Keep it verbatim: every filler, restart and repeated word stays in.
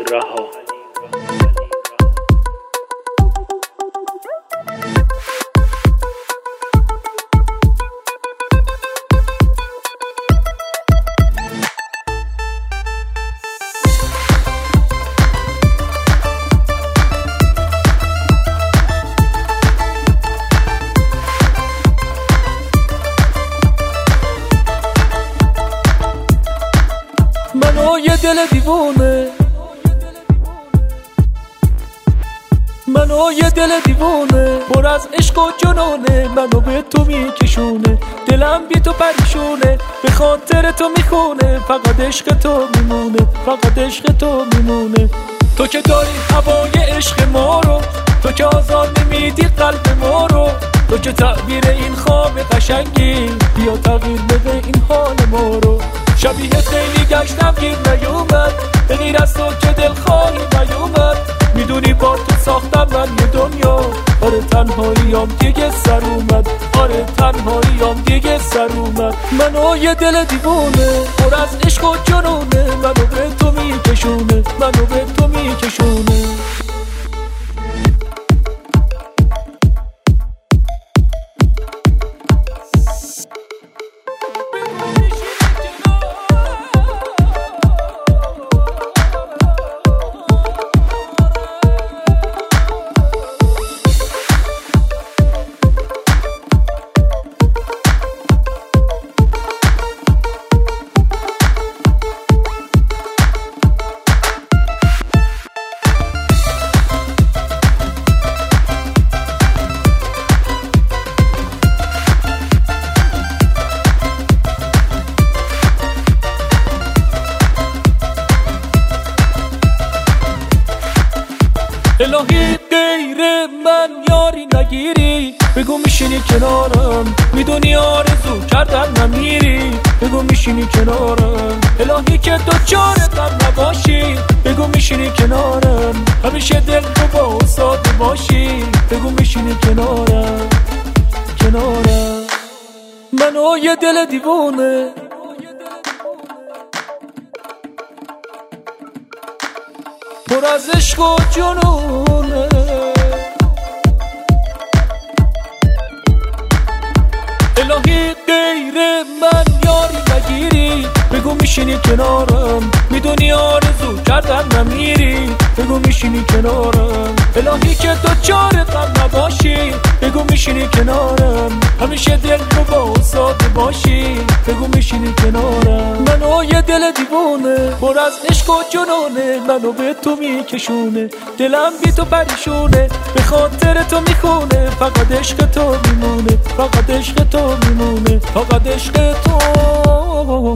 رها. منو یه دل دیوونه منو یه دل دیوونه پر از عشق و جنونه منو به تو میکشونه دلم بی تو پریشونه به خاطر تو میخونه فقط عشق تو میمونه فقط عشق تو میمونه تو که داری هوای عشق ما رو تو که آزاد نمیدی قلب ما رو تو که تعبیر این خواب قشنگی بیا تغییر بده این حال ما رو شبیه خیلی گشتم گیر نیومد به غیر از تو که دلخواهی نیومد میدونی با تو ساختم من یه دنیا آره تنهاییام دیگه سر اومد آره تنهاییام دیگه سر اومد منو یه دل دیوونه پر از عشق و جنونه منو به تو میکشونه منو به تو میکشونه الهی غیر من یاری نگیری بگو میشینی کنارم میدونی آرزو کردن نمیری بگو میشینی کنارم الهی که دوچار غم نباشی بگو میشینی کنارم همیشه دل رو با ساده باشی بگو میشینی کنارم کنارم منو یه دل دیوونه پر از عشق و جنونه الهی غیر من یاری نگیری بگو میشینی کنارم میدونی آرزو کردن نمیری بگو میشینی کنارم الهی که دوچار غم نباشی بگو میشینی کنارم همیشه دل رو با ساده باشی بگو میشینی کنارم منو یه دل دیوونه پر از عشق و جنونه منو به تو میکشونه دلم بی تو پریشونه به خاطر تو میخونه فقط عشق تو میمونه فقط عشق تو میمونه فقط عشق تو